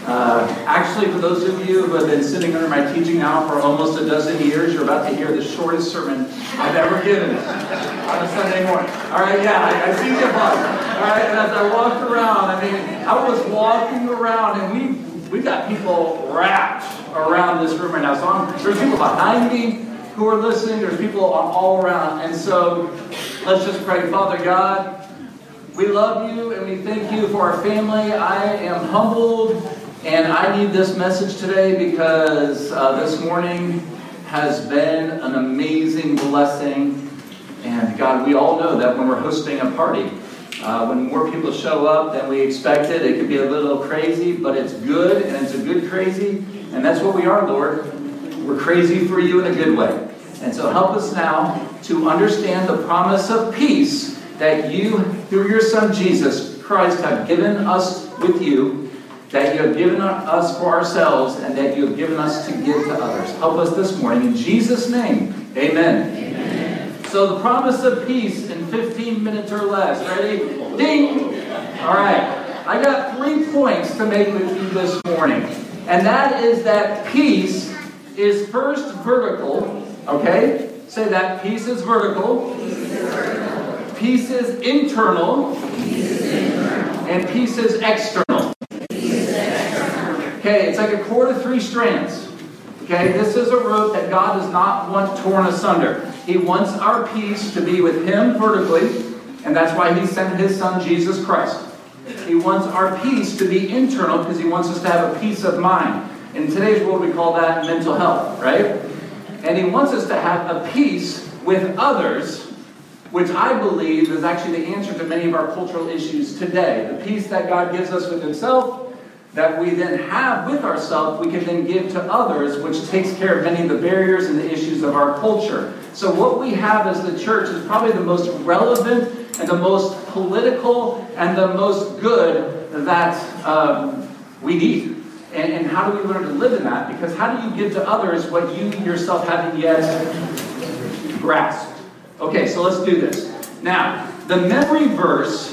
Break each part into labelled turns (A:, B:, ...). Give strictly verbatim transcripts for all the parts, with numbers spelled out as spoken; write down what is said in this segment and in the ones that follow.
A: Uh, actually, for those of you who have been sitting under my teaching now for almost a dozen years, you're about to hear the shortest sermon I've ever given on a Sunday morning. All right, yeah, I, I see the applause. All right, and as I walked around, I mean, I was walking around, and we we got people wrapped around this room right now. So I'm, there's people behind me who are listening. There's people all around, and so let's just pray. Father God, we love you, and we thank you for our family. I am humbled. And I need this message today because uh, this morning has been an amazing blessing. And God, we all know that when we're hosting a party, uh, when more people show up than we expected, it can be a little crazy, but it's good, and it's a good crazy. And that's what we are, Lord. We're crazy for you in a good way. And so help us now to understand the promise of peace that you, through your Son Jesus Christ, have given us with you, that you have given us for ourselves, and that you have given us to give to others. Help us this morning. In Jesus' name, amen. Amen. So the promise of peace in fifteen minutes or less. Ready? Ding! All right. I got three points to make with you this morning. And that is that peace is first vertical. Okay? Say that. Peace is vertical. Peace is internal. And peace is external. Okay, it's like a cord of three strands. Okay, this is a rope that God does not want torn asunder. He wants our peace to be with Him vertically, and that's why He sent His Son, Jesus Christ. He wants our peace to be internal because He wants us to have a peace of mind. In today's world, we call that mental health, right? And He wants us to have a peace with others, which I believe is actually the answer to many of our cultural issues today. The peace that God gives us with Himself, that we then have with ourselves, we can then give to others, which takes care of many of the barriers and the issues of our culture. So what we have as the church is probably the most relevant and the most political and the most good that um, we need. And, and how do we learn to live in that? Because how do you give to others what you yourself haven't yet grasped? Okay, so let's do this. Now, the memory verse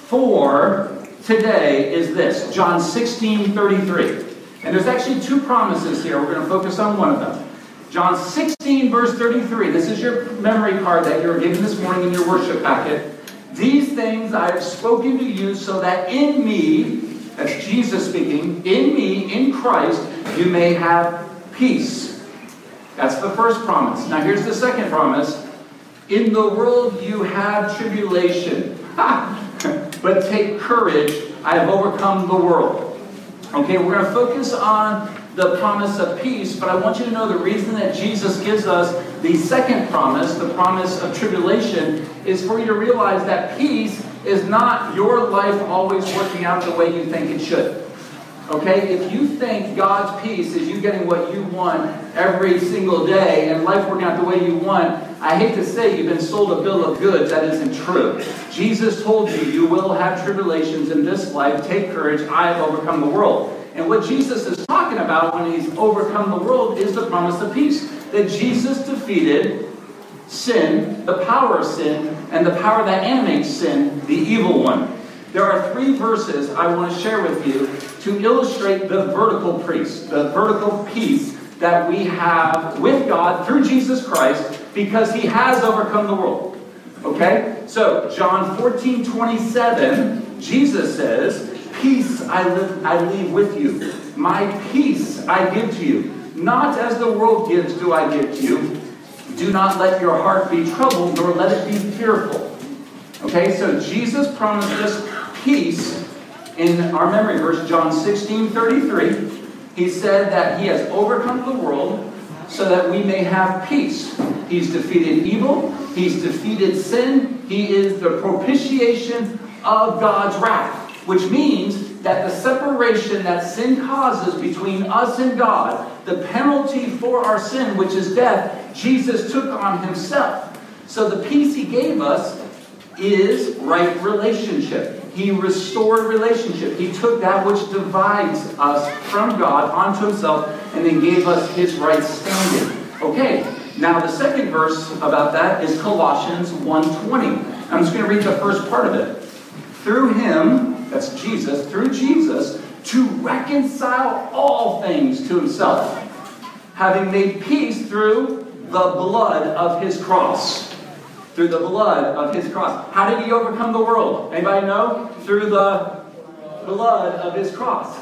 A: for today is this, John sixteen thirty-three. And there's actually two promises here. We're going to focus on one of them. John sixteen, verse thirty-three. This is your memory card that you were given this morning in your worship packet. These things I have spoken to you so that in me, that's Jesus speaking, in me, in Christ, you may have peace. That's the first promise. Now here's the second promise. In the world you have tribulation. Ha! But take courage, I have overcome the world. Okay, we're going to focus on the promise of peace, but I want you to know the reason that Jesus gives us the second promise, the promise of tribulation, is for you to realize that peace is not your life always working out the way you think it should. Okay, if you think God's peace is you getting what you want every single day and life working out the way you want, I hate to say you've been sold a bill of goods. That isn't true. Jesus told you, you will have tribulations in this life. Take courage. I have overcome the world. And what Jesus is talking about when He's overcome the world is the promise of peace. That Jesus defeated sin, the power of sin, and the power that animates sin, the evil one. There are three verses I want to share with you to illustrate the vertical peace, the vertical peace that we have with God through Jesus Christ because He has overcome the world. Okay? So, John fourteen twenty-seven, Jesus says, peace I, live, I leave with you. My peace I give to you. Not as the world gives do I give to you. Do not let your heart be troubled, nor let it be fearful. Okay, so Jesus promised us peace in our memory verse, John sixteen thirty-three. He said that He has overcome the world so that we may have peace. He's defeated evil. He's defeated sin. He is the propitiation of God's wrath, which means that the separation that sin causes between us and God, the penalty for our sin, which is death, Jesus took on Himself. So the peace He gave us is right relationship. He restored relationship. He took that which divides us from God onto Himself and then gave us His right standing. Okay, now the second verse about that is Colossians one twenty. I'm just going to read the first part of it. Through Him, that's Jesus, through Jesus, to reconcile reconcile all things to himself, having made peace through the blood of his cross. Through the blood of his cross. How did he overcome the world? Anybody know? Through the blood of his cross.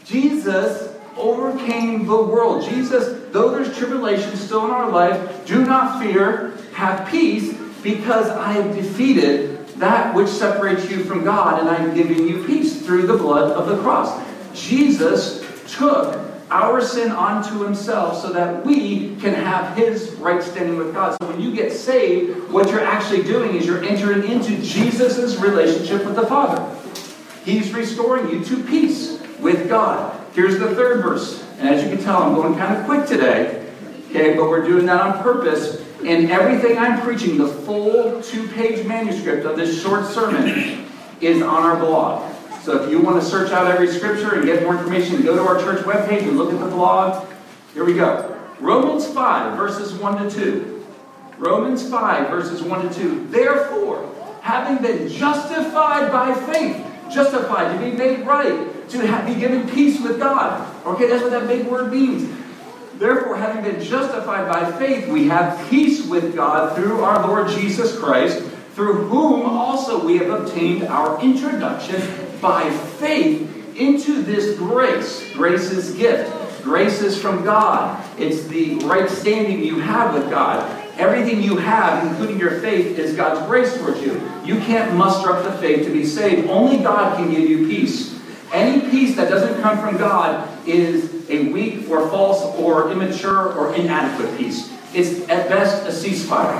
A: Jesus overcame the world. Jesus, though there's tribulation still in our life, do not fear, have peace, because I have defeated that which separates you from God, and I'm giving you peace through the blood of the cross. Jesus took our sin onto himself so that we can have his right standing with God. So when you get saved, what you're actually doing is you're entering into Jesus' relationship with the Father. He's restoring you to peace with God. Here's the third verse. And as you can tell, I'm going kind of quick today. Okay, but we're doing that on purpose. And everything I'm preaching, the full two-page manuscript of this short sermon, is on our blog. So if you want to search out every scripture and get more information, go to our church webpage and look at the blog. Here we go. Romans five, verses one to two. Romans five, verses one to two. Therefore, having been justified by faith, justified, to be made right, to have, be given peace with God. Okay, that's what that big word means. Therefore, having been justified by faith, we have peace with God through our Lord Jesus Christ, through whom also we have obtained our introduction by faith into this grace. Grace is gift. Grace is from God. It's the right standing you have with God. Everything you have, including your faith, is God's grace towards you. You can't muster up the faith to be saved. Only God can give you peace. Any peace that doesn't come from God is a weak or false or immature or inadequate peace. It's at best a ceasefire.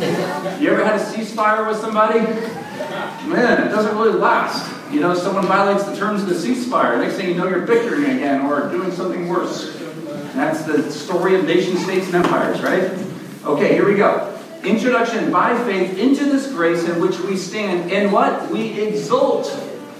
A: You ever had a ceasefire with somebody? Man, it doesn't really last. You know, someone violates the terms of the ceasefire. Next thing you know, you're bickering again or doing something worse. That's the story of nation states and empires, right? Okay, here we go. Introduction by faith into this grace in which we stand. And what? We exult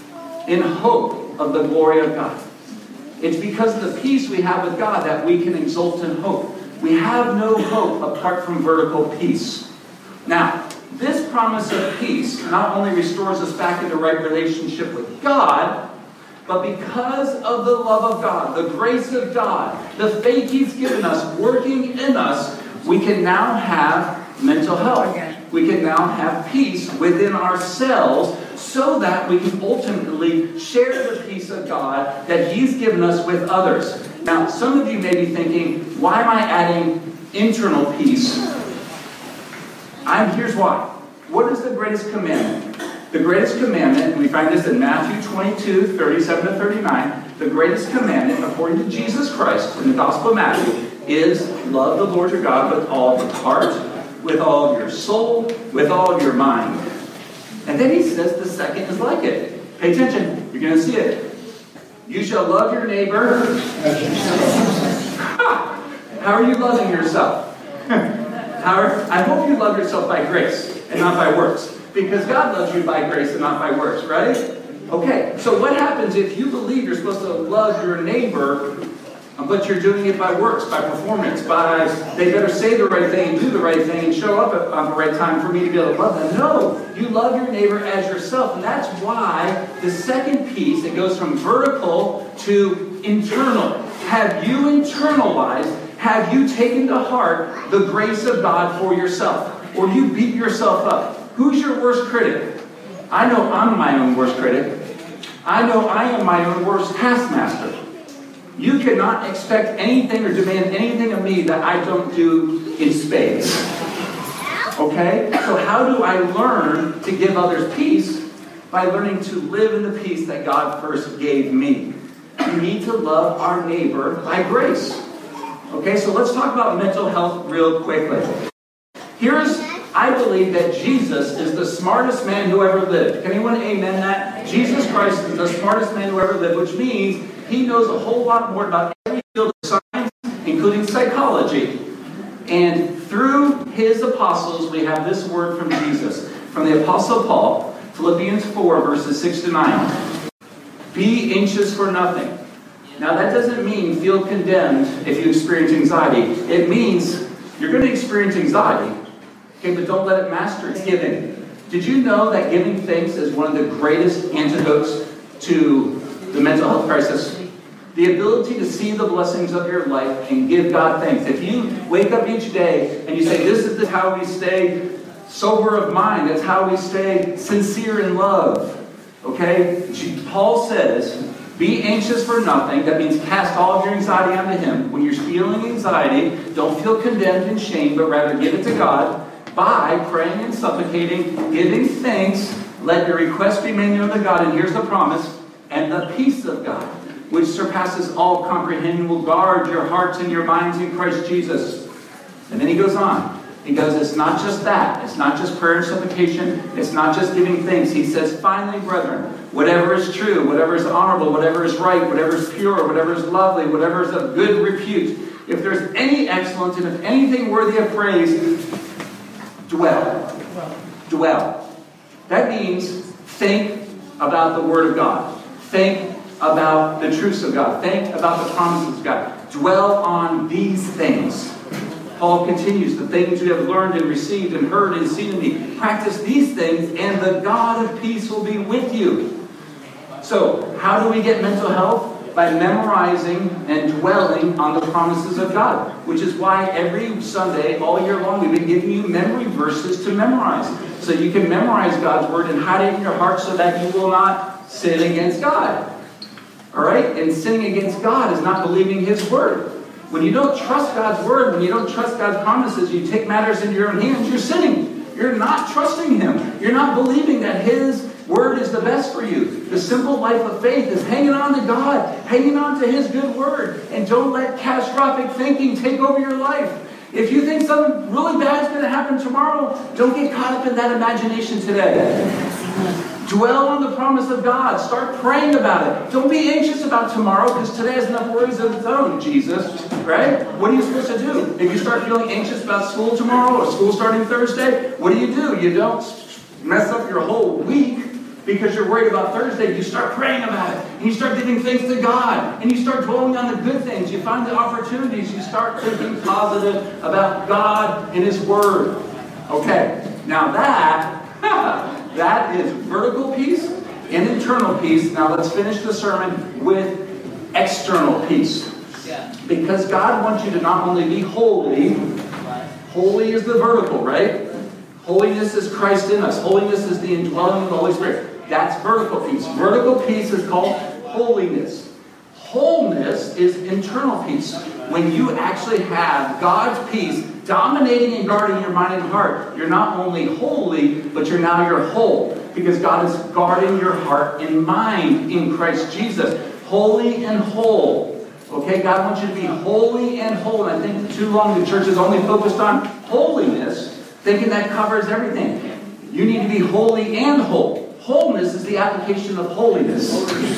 A: in hope of the glory of God. It's because of the peace we have with God that we can exult in hope. We have no hope apart from vertical peace. Now, this promise of peace not only restores us back into right relationship with God, but because of the love of God, the grace of God, the faith He's given us, working in us, we can now have mental health. We can now have peace within ourselves so that we can ultimately share the peace of God that He's given us with others. Now, some of you may be thinking, why am I adding internal peace? I'm, here's why. What is the greatest commandment? The greatest commandment, and we find this in Matthew twenty-two, thirty-seven to thirty-nine, the greatest commandment, according to Jesus Christ in the Gospel of Matthew, is love the Lord your God with all of your heart, with all of your soul, with all of your mind. And then He says the second is like it. Pay attention. You're going to see it. You shall love your neighbor. How are you loving yourself? How are, I hope you love yourself by grace and not by works. Because God loves you by grace and not by works, right? Okay, so what happens if you believe you're supposed to love your neighbor, but you're doing it by works, by performance, by they better say the right thing and do the right thing and show up at, on the right time for me to be able to love them? No, you love your neighbor as yourself. And that's why the second piece, it goes from vertical to internal. Have you internalized, have you taken to heart the grace of God for yourself? Or do you beat yourself up? Who's your worst critic? I know I'm my own worst critic. I know I am my own worst taskmaster. You cannot expect anything or demand anything of me that I don't do in spades. Okay? So how do I learn to give others peace? By learning to live in the peace that God first gave me. We need to love our neighbor by grace. Okay, so let's talk about mental health real quickly. Here's, I believe that Jesus is the smartest man who ever lived. Can anyone amen that? Jesus Christ is the smartest man who ever lived, which means He knows a whole lot more about every field of science, including psychology. And through His apostles, we have this word from Jesus, from the Apostle Paul, Philippians four, verses six to nine. Be anxious for nothing. Now that doesn't mean feel condemned if you experience anxiety. It means you're going to experience anxiety. Okay, but don't let it master it. Giving. Did you know that giving thanks is one of the greatest antidotes to the mental health crisis? The ability to see the blessings of your life and give God thanks. If you wake up each day and you say, this is the, how we stay sober of mind. That's how we stay sincere in love. Okay? Paul says, be anxious for nothing. That means cast all of your anxiety onto Him. When you're feeling anxiety, don't feel condemned and shamed, but rather give it to God by praying and supplicating, giving thanks. Let your requests be made known to God. And here's the promise. And the peace of God, which surpasses all comprehension, will guard your hearts and your minds in Christ Jesus. And then he goes on. He goes, it's not just that. It's not just prayer and supplication. It's not just giving thanks. He says, finally, brethren, whatever is true, whatever is honorable, whatever is right, whatever is pure, whatever is lovely, whatever is of good repute, if there's any excellence and if anything worthy of praise, dwell. Dwell. That means think about the Word of God. Think about the truths of God. Think about the promises of God. Dwell on these things. Paul continues, the things you have learned and received and heard and seen in me. Practice these things and the God of peace will be with you. So, how do we get mental health? By memorizing and dwelling on the promises of God. Which is why every Sunday, all year long, we've been giving you memory verses to memorize. So you can memorize God's Word and hide it in your heart so that you will not sin against God. Alright? And sinning against God is not believing His Word. When you don't trust God's Word, when you don't trust God's promises, you take matters into your own hands, you're sinning. You're not trusting Him. You're not believing that His Word is the best for you. The simple life of faith is hanging on to God, hanging on to His good Word, and don't let catastrophic thinking take over your life. If you think something really bad is going to happen tomorrow, don't get caught up in that imagination today. Dwell on the promise of God. Start praying about it. Don't be anxious about tomorrow because today has enough worries of its own, Jesus. Right? What are you supposed to do? If you start feeling anxious about school tomorrow or school starting Thursday, what do you do? You don't mess up your whole week because you're worried about Thursday. You start praying about it. And you start giving thanks to God. And you start dwelling on the good things. You find the opportunities. You start thinking positive about God and His Word. Okay. Now that... that is vertical peace and internal peace. Now let's finish the sermon with external peace. Because God wants you to not only be holy, holy is the vertical, right? Holiness is Christ in us. Holiness is the indwelling of the Holy Spirit. That's vertical peace. Vertical peace is called holiness. Wholeness is internal peace. When you actually have God's peace dominating and guarding your mind and heart, you're not only holy, but you're now you're whole. Because God is guarding your heart and mind in Christ Jesus. Holy and whole. Okay, God wants you to be holy and whole. And I think too long the church is only focused on holiness, thinking that covers everything. You need to be holy and whole. Wholeness is the application of holiness.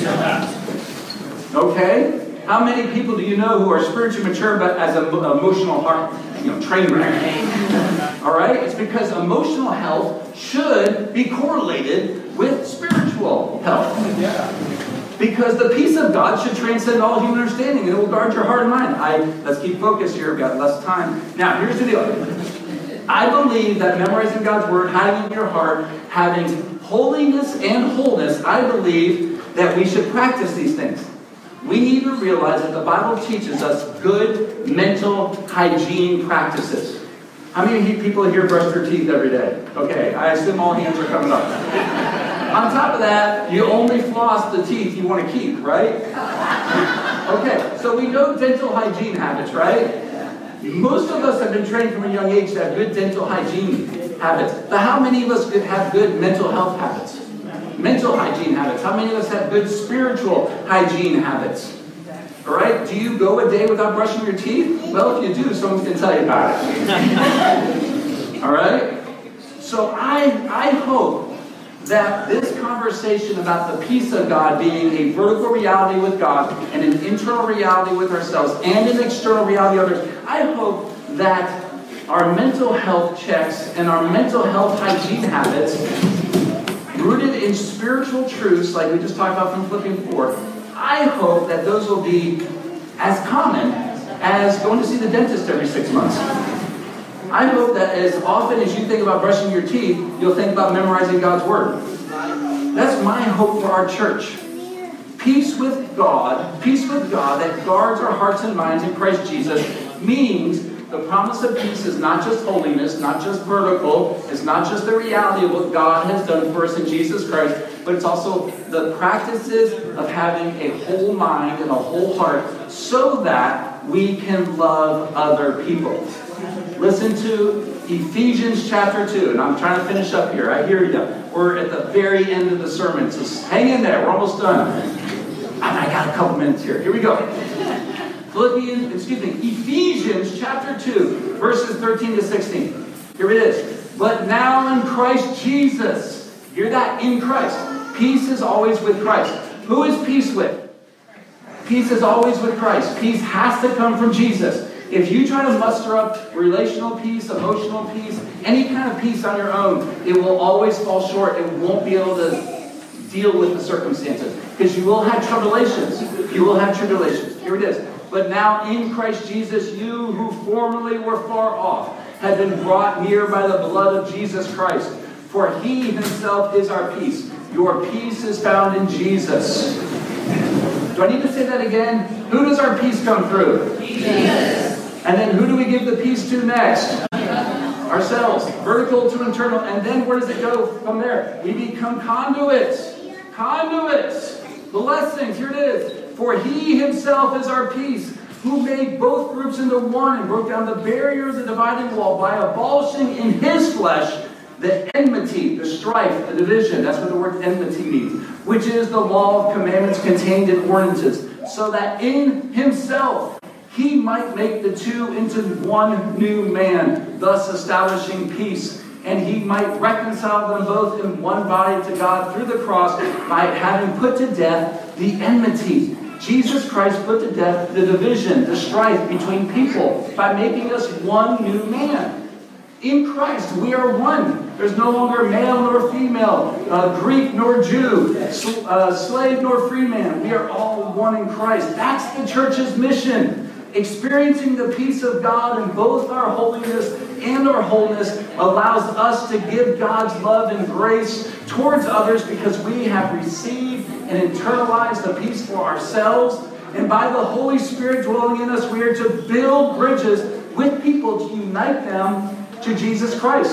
A: Okay? How many people do you know who are spiritually mature but as an emotional heart, you know, train wreck? All right? It's because emotional health should be correlated with spiritual health. Because the peace of God should transcend all human understanding, and it will guard your heart and mind. I let's keep focused here. We've got less time. Now, here's the deal. I believe that memorizing God's Word, hiding in your heart, having holiness and wholeness, I believe that we should practice these things. We need to realize that the Bible teaches us good mental hygiene practices. How many people here brush their teeth every day? Okay, I assume all hands are coming up. On top of that, you only floss the teeth you want to keep, right? Okay, so we know dental hygiene habits, right? Most of us have been trained from a young age to have good dental hygiene habits. But how many of us have good mental health habits? Mental hygiene habits. How many of us have good spiritual hygiene habits? All right? Do you go a day without brushing your teeth? Well, if you do, someone's going to tell you about it. All right? So I, I hope that this conversation about the peace of God being a vertical reality with God and an internal reality with ourselves and an external reality with others, I hope that our mental health checks and our mental health hygiene habits rooted in spiritual truths, like we just talked about from Philippians four, I hope that those will be as common as going to see the dentist every six months. I hope that as often as you think about brushing your teeth, you'll think about memorizing God's Word. That's my hope for our church. Peace with God, peace with God that guards our hearts and minds in Christ Jesus means the promise of peace is not just holiness, not just vertical, it's not just the reality of what God has done for us in Jesus Christ, but it's also the practices of having a whole mind and a whole heart so that we can love other people. Listen to Ephesians chapter two, and I'm trying to finish up here. I hear you. We're at the very end of the sermon, so hang in there. We're almost done. And I got a couple minutes here. Here we go. Philippians, excuse me, Ephesians chapter two, verses thirteen to sixteen. Here it is. But now in Christ Jesus, hear that? In Christ. Peace is always with Christ. Who is peace with? Peace is always with Christ. Peace has to come from Jesus. If you try to muster up relational peace, emotional peace, any kind of peace on your own, it will always fall short. It won't be able to deal with the circumstances. Because you will have tribulations. You will have tribulations. Here it is. But now in Christ Jesus, you who formerly were far off have been brought near by the blood of Jesus Christ. For he himself is our peace. Your peace is found in Jesus. Do I need to say that again? Who does our peace come through? Jesus. And then who do we give the peace to next? Ourselves. Vertical to internal. And then where does it go from there? We become conduits. Conduits. Blessings. Here it is. For he himself is our peace, who made both groups into one and broke down the barrier of the dividing wall by abolishing in his flesh the enmity, the strife, the division. That's what the word enmity means. Which is the law of commandments contained in ordinances. So that in himself he might make the two into one new man, thus establishing peace. And he might reconcile them both in one body to God through the cross by having put to death the enmity. Jesus Christ put to death the division, the strife between people by making us one new man. In Christ, we are one. There's no longer male nor female, uh, Greek nor Jew, sl- uh, slave nor free man. We are all one in Christ. That's the church's mission. Experiencing the peace of God in both our holiness and our wholeness allows us to give God's love and grace towards others because we have received and internalized the peace for ourselves. And by the Holy Spirit dwelling in us, we are to build bridges with people to unite them to Jesus Christ,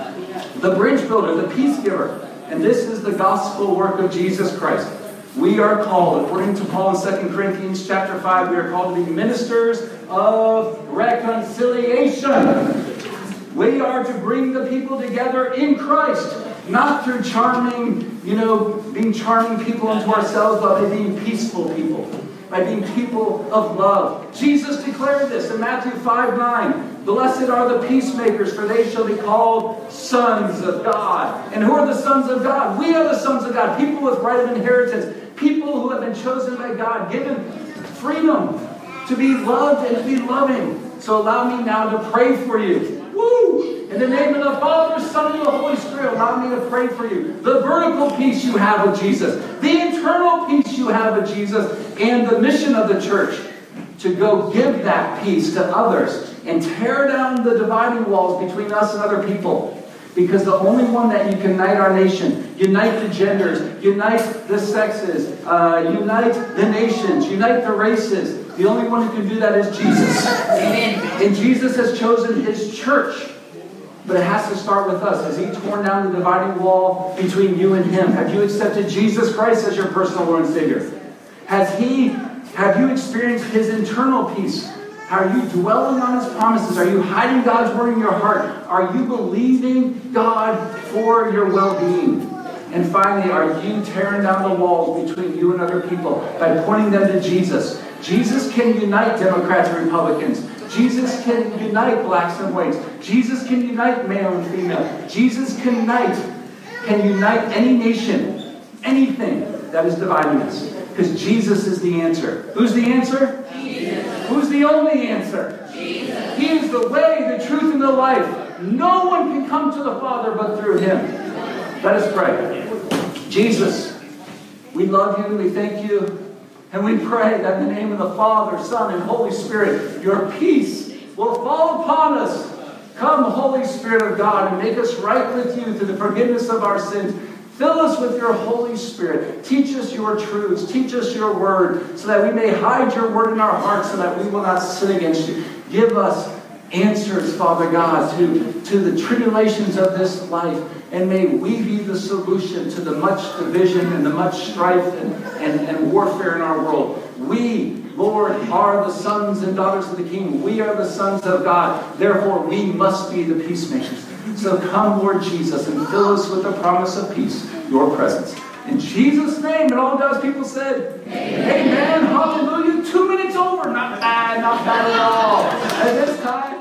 A: the bridge builder, the peace giver. And this is the gospel work of Jesus Christ. We are called, according to Paul in Second Corinthians chapter five, we are called to be ministers of reconciliation. We are to bring the people together in Christ, not through charming, you know, being charming people unto ourselves, but by being peaceful people, by being people of love. Jesus declared this in Matthew five nine. Blessed are the peacemakers, for they shall be called sons of God. And who are the sons of God? We are the sons of God, people with right of inheritance, people who have been chosen by God, given freedom to be loved and to be loving. So allow me now to pray for you. Woo! In the name of the Father, Son, and the Holy Spirit, allow me to pray for you. The vertical peace you have with Jesus, the internal peace you have with Jesus, and the mission of the church to go give that peace to others and tear down the dividing walls between us and other people. Because the only one that can unite our nation, unite the genders, unite the sexes, uh, unite the nations, unite the races, the only one who can do that is Jesus. Amen. And Jesus has chosen his church. But it has to start with us. Has he torn down the dividing wall between you and him? Have you accepted Jesus Christ as your personal Lord and Savior? Has he, have you experienced his internal peace? Are you dwelling on his promises? Are you hiding God's word in your heart? Are you believing God for your well-being? And finally, are you tearing down the walls between you and other people by pointing them to Jesus? Jesus can unite Democrats and Republicans. Jesus can unite blacks and whites. Jesus can unite male and female. Jesus can unite, can unite any nation, anything that is dividing us. Because Jesus is the answer. Who's the answer? Jesus. Who's the only answer? Jesus. He is the way, the truth, and the life. No one can come to the Father but through him. Let us pray. Jesus, we love you and we thank you. And we pray that in the name of the Father, Son, and Holy Spirit, your peace will fall upon us. Come, Holy Spirit of God, and make us right with you through the forgiveness of our sins. Fill us with your Holy Spirit. Teach us your truths. Teach us your word so that we may hide your word in our hearts so that we will not sin against you. Give us answers, Father God, to, to the tribulations of this life. And may we be the solution to the much division and the much strife and, and, and warfare in our world. We, Lord, are the sons and daughters of the King. We are the sons of God. Therefore, we must be the peacemakers. So come, Lord Jesus, and fill us with the promise of peace, your presence. In Jesus' name, and all God's people said, Amen. Amen. Hallelujah. Two minutes over. Not bad, not bad at all. At this time,